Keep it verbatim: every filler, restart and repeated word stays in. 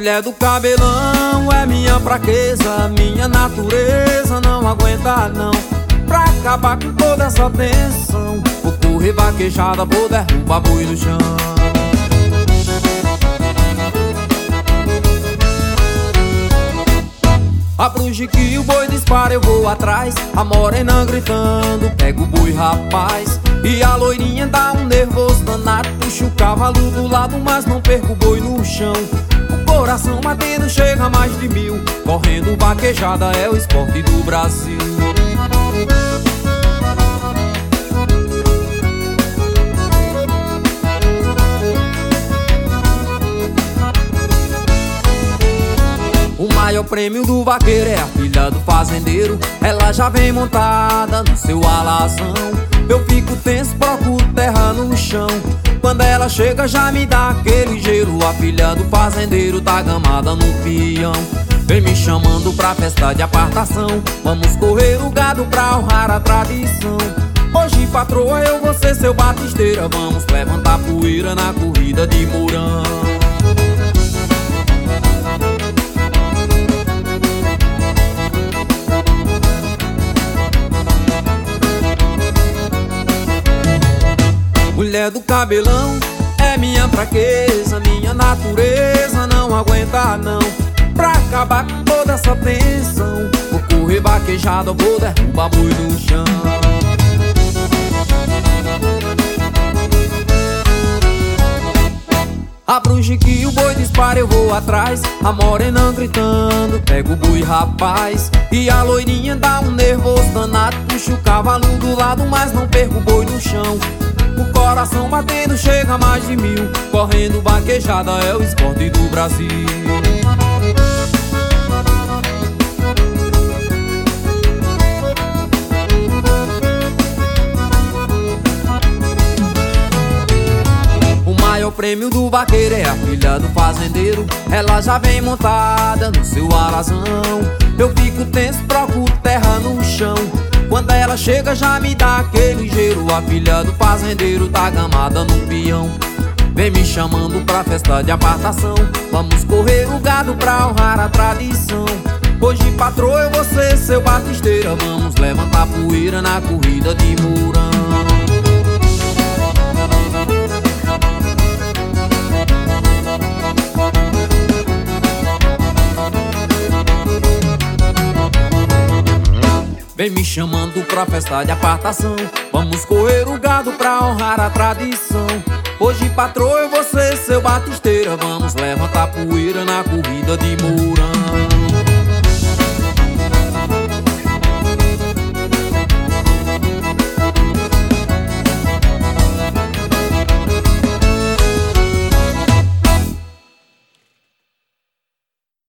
Mulher do cabelão é minha fraqueza, minha natureza não aguenta não. Pra acabar com toda essa tensão, vou correr vaquejada, vou derrubar boi no chão. A bruxa que o boi dispara eu vou atrás, a morena gritando pega o boi rapaz. E a loirinha dá um nervoso danado, puxa o cavalo do lado mas não perca o boi no chão. O coração batendo chega a mais de mil, correndo vaquejada é o esporte do Brasil. O maior prêmio do vaqueiro é a filha do fazendeiro. Ela já vem montada no seu alazão. Eu fico tenso, procuro terra no chão. Quando ela chega já me dá aquele gelo. A filha do fazendeiro tá gamada no peão. Vem me chamando pra festa de apartação. Vamos correr o gado pra honrar a tradição. Hoje patroa eu vou ser seu batisteira. Vamos levantar poeira na corrida de Mourão. Mulher do cabelão é minha fraqueza, minha natureza não aguenta não. Pra acabar com toda essa tensão, vou correr vaquejada, vou derrubar boi no chão. A bruxa que o boi dispara eu vou atrás, a morena gritando pega o boi rapaz. E a loirinha dá um nervoso danado, puxa o cavalo do lado mas não perca o boi no chão. O coração batendo chega a mais de mil, correndo vaquejada é o esporte do Brasil. O maior prêmio do vaqueiro é a filha do fazendeiro. Ela já vem montada no seu alazão. Eu fico tenso, procuro terra no chão. Quando ela chega já me dá aquele gelo. A filha do fazendeiro tá gamada no peão. Vem me chamando pra festa de apartação. Vamos correr o gado pra honrar a tradição. Hoje patroa eu vou ser seu batisteira. Vamos levantar poeira na corrida de Mourão. Vem me chamando pra festa de apartação. Vamos correr o gado pra honrar a tradição. Hoje patroa eu vou ser seu batisteira. Vamos levantar poeira na corrida de Mourão.